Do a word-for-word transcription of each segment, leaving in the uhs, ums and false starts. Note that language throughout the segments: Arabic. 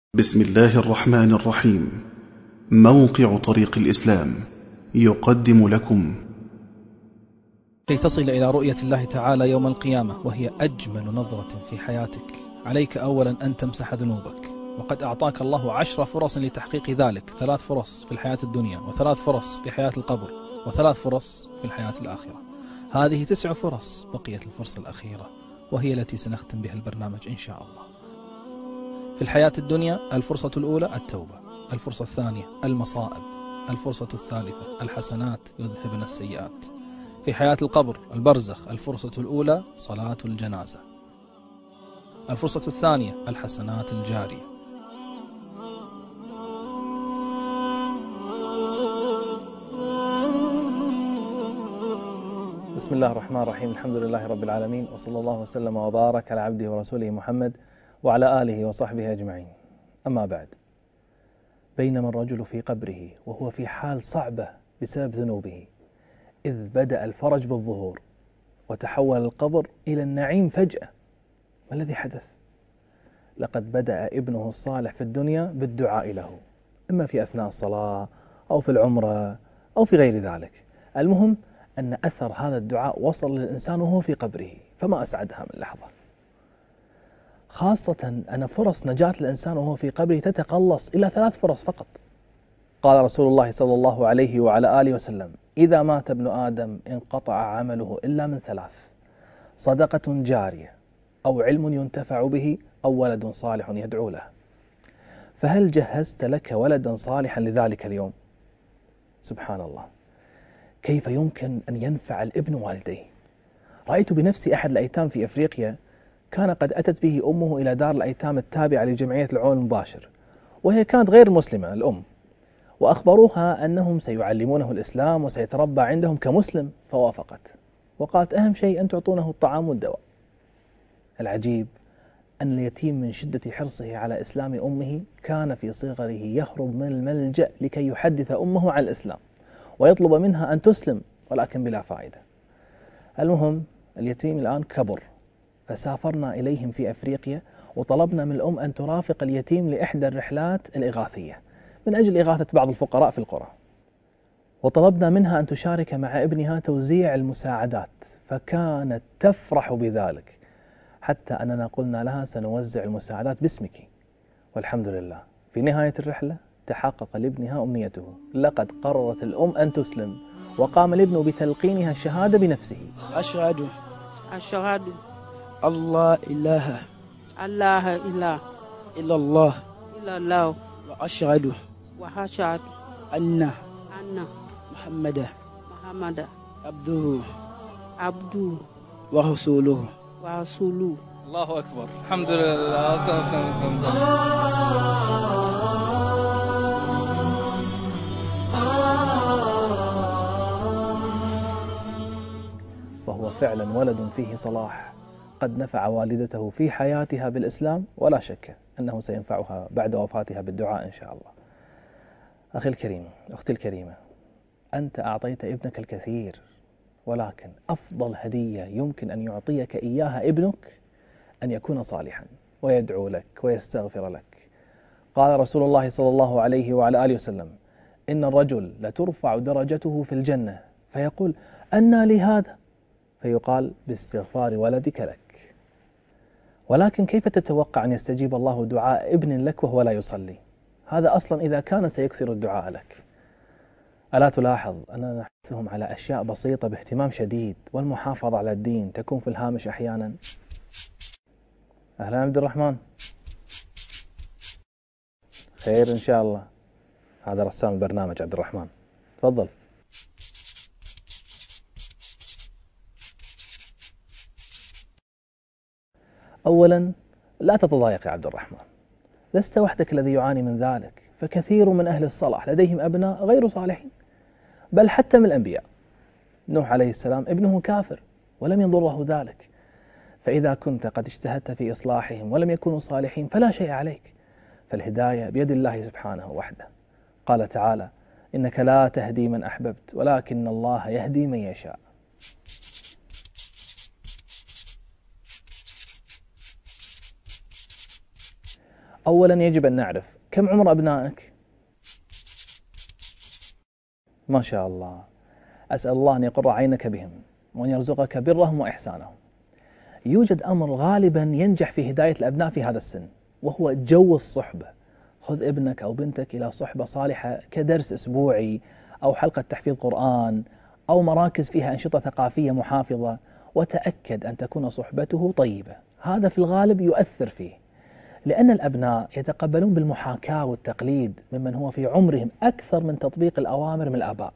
بسم الله الرحمن الرحيم. موقع طريق الإسلام يقدم لكم كي تصل إلى رؤية الله تعالى يوم القيامة، وهي أجمل نظرة في حياتك. عليك أولا أن تمسح ذنوبك، وقد أعطاك الله عشر فرص لتحقيق ذلك: ثلاث فرص في الحياة الدنيا، وثلاث فرص في حياة القبر، وثلاث فرص في الحياة الآخرة. هذه تسع فرص، بقيت الفرصة الأخيرة وهي التي سنختم بها البرنامج إن شاء الله. في الحياة الدنيا الفرصة الأولى التوبة، الفرصة الثانية المصائب، الفرصة الثالثة الحسنات يذهبن السيئات. في حياة القبر البرزخ الفرصة الأولى صلاة الجنازة، الفرصة الثانية الحسنات الجارية. بسم الله الرحمن الرحيم. الحمد لله رب العالمين، وصلى الله وسلم وبارك على عبده ورسوله محمد وعلى آله وصحبه أجمعين. أما بعد، بينما الرجل في قبره وهو في حال صعبة بسبب ذنوبه، إذ بدأ الفرج بالظهور وتحول القبر إلى النعيم فجأة. ما الذي حدث؟ لقد بدأ ابنه الصالح في الدنيا بالدعاء له، إما في أثناء الصلاة أو في العمرة أو في غير ذلك. المهم أن أثر هذا الدعاء وصل للإنسان وهو في قبره، فما أسعدها من لحظة، خاصة أن فرص نجاة الإنسان وهو في قبره تتقلص إلى ثلاث فرص فقط. قال رسول الله صلى الله عليه وعلى آله وسلم: إذا مات ابن آدم انقطع عمله إلا من ثلاث: صدقة جارية، أو علم ينتفع به، أو ولد صالح يدعو له. فهل جهزت لك ولدا صالحا لذلك اليوم؟ سبحان الله، كيف يمكن أن ينفع الابن والديه؟ رأيت بنفسي أحد الأيتام في أفريقيا، كان قد أتت به أمه إلى دار الأيتام التابعة لجمعية العون المباشر، وهي كانت غير مسلمة الأم، وأخبروها أنهم سيعلمونه الإسلام وسيتربى عندهم كمسلم، فوافقت وقالت: أهم شيء أن تعطونه الطعام والدواء. العجيب أن اليتيم من شدة حرصه على إسلام أمه كان في صغره يهرب من الملجأ لكي يحدث أمه عن الإسلام ويطلب منها أن تسلم، ولكن بلا فائدة. المهم اليتيم الآن كبر، فسافرنا إليهم في أفريقيا وطلبنا من الأم أن ترافق اليتيم لإحدى الرحلات الإغاثية من أجل إغاثة بعض الفقراء في القرى، وطلبنا منها أن تشارك مع ابنها توزيع المساعدات، فكانت تفرح بذلك، حتى أننا قلنا لها: سنوزع المساعدات باسمك. والحمد لله في نهاية الرحلة تحقق لابنها أمنيته، لقد قررت الأم أن تسلم، وقام الابن بتلقينها الشهادة بنفسه: أشهد أشهد الله إله الله إله إلا الله إلا الله وأشهد وأشهد أن أن محمدا محمدا عبده عبده ورسوله. ورسوله. الله أكبر، الحمد لله. فهو فعلا ولد فيه صلاح، قد نفع والدته في حياتها بالإسلام، ولا شك أنه سينفعها بعد وفاتها بالدعاء إن شاء الله. أخي الكريم، أختي الكريمة، أنت أعطيت ابنك الكثير، ولكن أفضل هدية يمكن أن يعطيك إياها ابنك أن يكون صالحا ويدعو لك ويستغفر لك. قال رسول الله صلى الله عليه وعلى آله وسلم: إن الرجل لترفع درجته في الجنة فيقول: أنى لي هذا؟ فيقال: باستغفار ولدك لك. ولكن كيف تتوقع أن يستجيب الله دعاء ابن لك وهو لا يصلي؟ هذا أصلا إذا كان سيكثر الدعاء لك. ألا تلاحظ أننا نحثهم على أشياء بسيطة باهتمام شديد، والمحافظة على الدين تكون في الهامش أحيانا؟ أهلا عبد الرحمن، خير إن شاء الله. هذا رسام البرنامج عبد الرحمن، تفضل. أولا، لا تتضايق يا عبد الرحمن، لست وحدك الذي يعاني من ذلك، فكثير من أهل الصلاح لديهم أبناء غير صالحين، بل حتى من الأنبياء. نوح عليه السلام ابنه كافر ولم يضره ذلك، فإذا كنت قد اجتهدت في إصلاحهم ولم يكونوا صالحين فلا شيء عليك، فالهداية بيد الله سبحانه وحده. قال تعالى: إنك لا تهدي من أحببت ولكن الله يهدي من يشاء. أولا يجب أن نعرف كم عمر أبنائك؟ ما شاء الله، أسأل الله أن يقر عينك بهم وأن يرزقك برهم وإحسانهم. يوجد أمر غالبا ينجح في هداية الأبناء في هذا السن، وهو جو الصحبة. خذ ابنك أو بنتك إلى صحبة صالحة كدرس أسبوعي أو حلقة تحفيظ قرآن أو مراكز فيها أنشطة ثقافية محافظة، وتأكد أن تكون صحبته طيبة. هذا في الغالب يؤثر فيه، لأن الأبناء يتقبلون بالمحاكاة والتقليد ممن هو في عمرهم أكثر من تطبيق الأوامر من الآباء.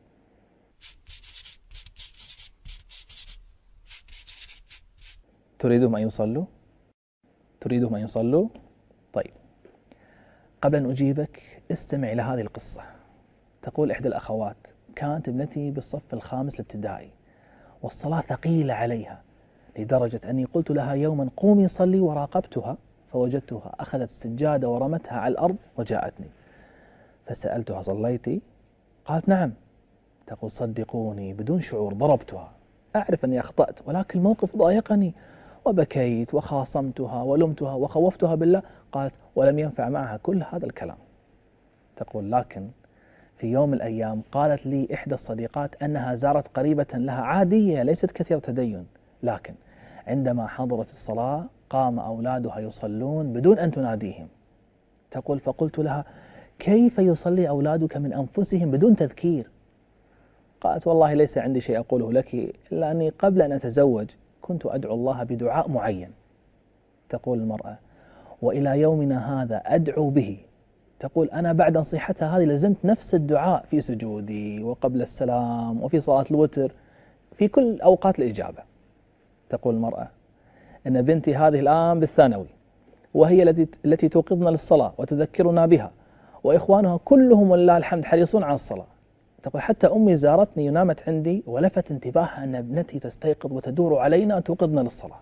تريدهم أن يصلوا؟ تريدهم أن يصلوا؟ طيب، قبل أن أجيبك استمع إلى هذه القصة. تقول إحدى الأخوات: كانت ابنتي بالصف الخامس الابتدائي والصلاة ثقيلة عليها لدرجة أني قلت لها يوما قومي صلي، وراقبتها فوجدتها أخذت السجادة ورمتها على الأرض وجاءتني، فسألتها: صليتي؟ قالت: نعم. تقول: صدقوني بدون شعور ضربتها، أعرف أني أخطأت ولكن الموقف ضايقني وبكيت وخاصمتها ولمتها وخوفتها بالله. قالت: ولم ينفع معها كل هذا الكلام. تقول: لكن في يوم من الأيام قالت لي إحدى الصديقات أنها زارت قريبة لها عادية ليست كثيرة تدين، لكن عندما حضرت الصلاة قام أولادها يصلون بدون أن تناديهم. تقول: فقلت لها: كيف يصلي أولادك من أنفسهم بدون تذكير؟ قالت: والله ليس عندي شيء أقوله لك، إلا أني قبل أن أتزوج كنت أدعو الله بدعاء معين. تقول المرأة: وإلى يومنا هذا أدعو به. تقول: أنا بعد نصيحتها هذه لزمت نفس الدعاء في سجودي وقبل السلام وفي صلاة الوتر، في كل أوقات الإجابة. تقول المرأة: إن بنتي هذه الآن بالثانوي، وهي التي التي توقظنا للصلاة وتذكرنا بها، وإخوانها كلهم ولله الحمد حريصون على الصلاة. تقول: حتى أمي زارتني ونامت عندي ولفت انتباهها أن ابنتي تستيقظ وتدور علينا توقظنا للصلاة.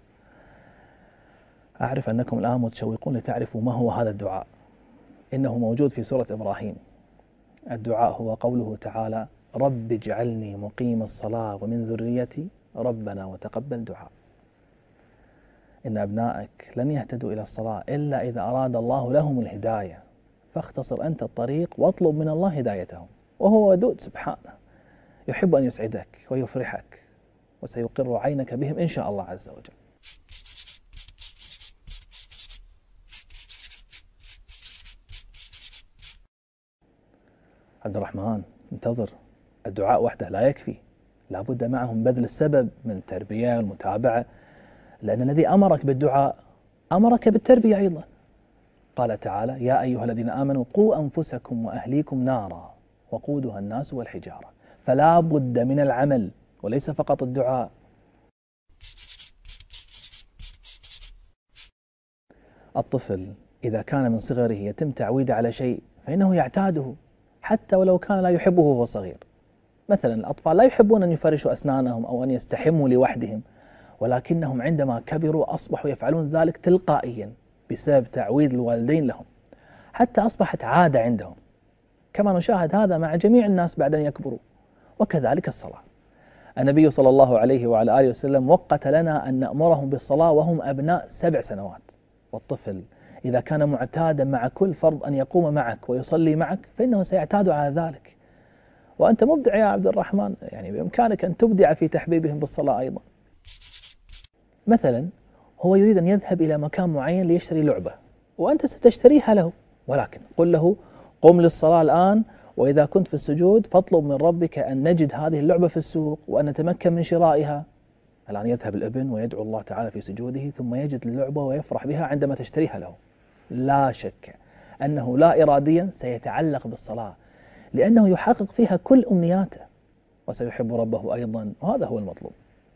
أعرف أنكم الآن متشوقون لتعرفوا ما هو هذا الدعاء. إنه موجود في سورة إبراهيم. الدعاء هو قوله تعالى: رب اجعلني مقيم الصلاة ومن ذريتي ربنا وتقبل دعاء. إن أبنائك لن يهتدوا إلى الصلاة إلا إذا أراد الله لهم الهداية، فاختصر أنت الطريق واطلب من الله هدايتهم، وهو ودود سبحانه يحب أن يسعدك ويفرحك، وسيقر عينك بهم إن شاء الله عز وجل. عبد الرحمن، انتظر. الدعاء وحده لا يكفي، لابد معهم بذل السبب من التربية والمتابعة، لأن الذي أمرك بالدعاء أمرك بالتربية أيضا. قال تعالى: يا أيها الذين آمنوا قوا أنفسكم وأهليكم نارا وقودها الناس والحجارة. فلا بد من العمل وليس فقط الدعاء. الطفل إذا كان من صغره يتم تعويده على شيء فإنه يعتاده حتى ولو كان لا يحبه وهو صغير. مثلا الأطفال لا يحبون أن يفرشوا أسنانهم أو أن يستحموا لوحدهم، ولكنهم عندما كبروا أصبحوا يفعلون ذلك تلقائيا بسبب تعويد الوالدين لهم، حتى أصبحت عادة عندهم، كما نشاهد هذا مع جميع الناس بعد أن يكبروا. وكذلك الصلاة. النبي صلى الله عليه وعلى آله وسلم وقت لنا أن نأمرهم بالصلاة وهم أبناء سبع سنوات. والطفل إذا كان معتادا مع كل فرض أن يقوم معك ويصلي معك فإنه سيعتاد على ذلك. وأنت مبدع يا عبد الرحمن، يعني بإمكانك أن تبدع في تحبيبهم بالصلاة أيضا. مثلا هو يريد أن يذهب إلى مكان معين ليشتري لعبة، وأنت ستشتريها له، ولكن قل له: قم للصلاة الآن، وإذا كنت في السجود فاطلب من ربك أن نجد هذه اللعبة في السوق وأن نتمكن من شرائها. الآن يذهب الابن ويدعو الله تعالى في سجوده، ثم يجد اللعبة ويفرح بها عندما تشتريها له. لا شك أنه لا إراديا سيتعلق بالصلاة، لأنه يحقق فيها كل أمنياته، وسيحب ربه أيضا، وهذا هو المطلوب.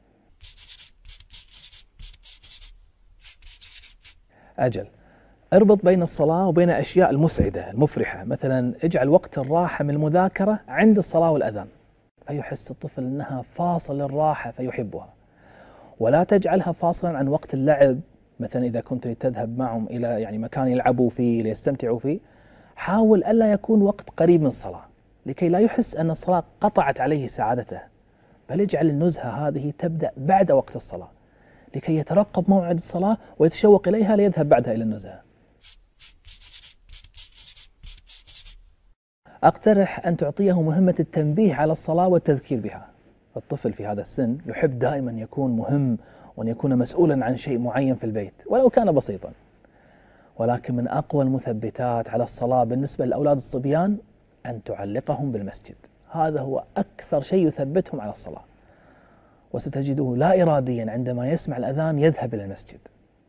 أجل، اربط بين الصلاة وبين أشياء المسعدة المفرحة. مثلا اجعل وقت الراحة من المذاكرة عند الصلاة والأذان، فيحس الطفل أنها فاصل للراحة فيحبها. ولا تجعلها فاصلا عن وقت اللعب. مثلا إذا كنت تذهب معهم إلى يعني مكان يلعبوا فيه ليستمتعوا فيه، حاول ألا يكون وقت قريب من الصلاة لكي لا يحس أن الصلاة قطعت عليه سعادته، بل اجعل النزهة هذه تبدأ بعد وقت الصلاة لكي يترقب موعد الصلاة ويتشوق إليها ليذهب بعدها إلى النزهة. أقترح أن تعطيه مهمة التنبيه على الصلاة والتذكير بها. الطفل في هذا السن يحب دائما يكون مهم وأن يكون مسؤولا عن شيء معين في البيت ولو كان بسيطا، ولكن من أقوى المثبتات على الصلاة بالنسبة للأولاد الصبيان أن تعلقهم بالمسجد. هذا هو أكثر شيء يثبتهم على الصلاة، وستجده لا إراديا عندما يسمع الأذان يذهب إلى المسجد.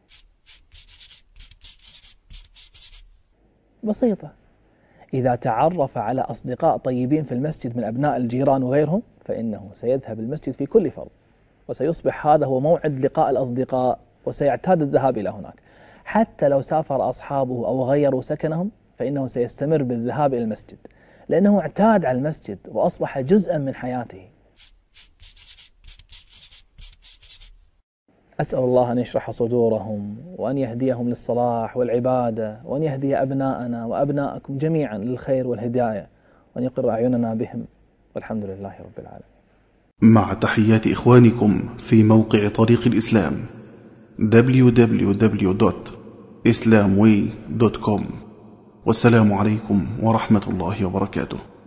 بسيطة، إذا تعرف على أصدقاء طيبين في المسجد من أبناء الجيران وغيرهم فإنه سيذهب المسجد في كل فرض، وسيصبح هذا هو موعد لقاء الأصدقاء، وسيعتاد الذهاب إلى هناك. حتى لو سافر أصحابه أو غيروا سكنهم فإنه سيستمر بالذهاب إلى المسجد، لأنه اعتاد على المسجد وأصبح جزءا من حياته. أسأل الله أن يشرح صدورهم وأن يهديهم للصلاح والعبادة، وأن يهدي أبناءنا وأبناءكم جميعا للخير والهداية، وأن يقر أعيننا بهم، والحمد لله رب العالمين. مع تحيات إخوانكم في موقع طريق الإسلام دبليو دبليو دبليو دوت إسلام واي دوت كوم، والسلام عليكم ورحمة الله وبركاته.